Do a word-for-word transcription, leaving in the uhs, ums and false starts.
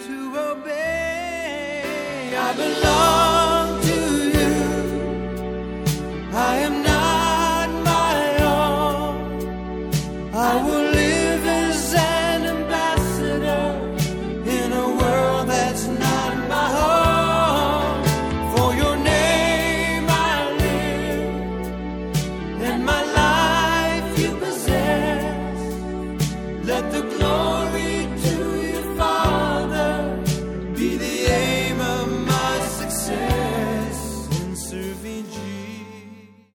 to obey. I belong to you. I am not my own. I will live as an ambassador in a world that's not my home. For your name I live, and my life you possess. Let the glory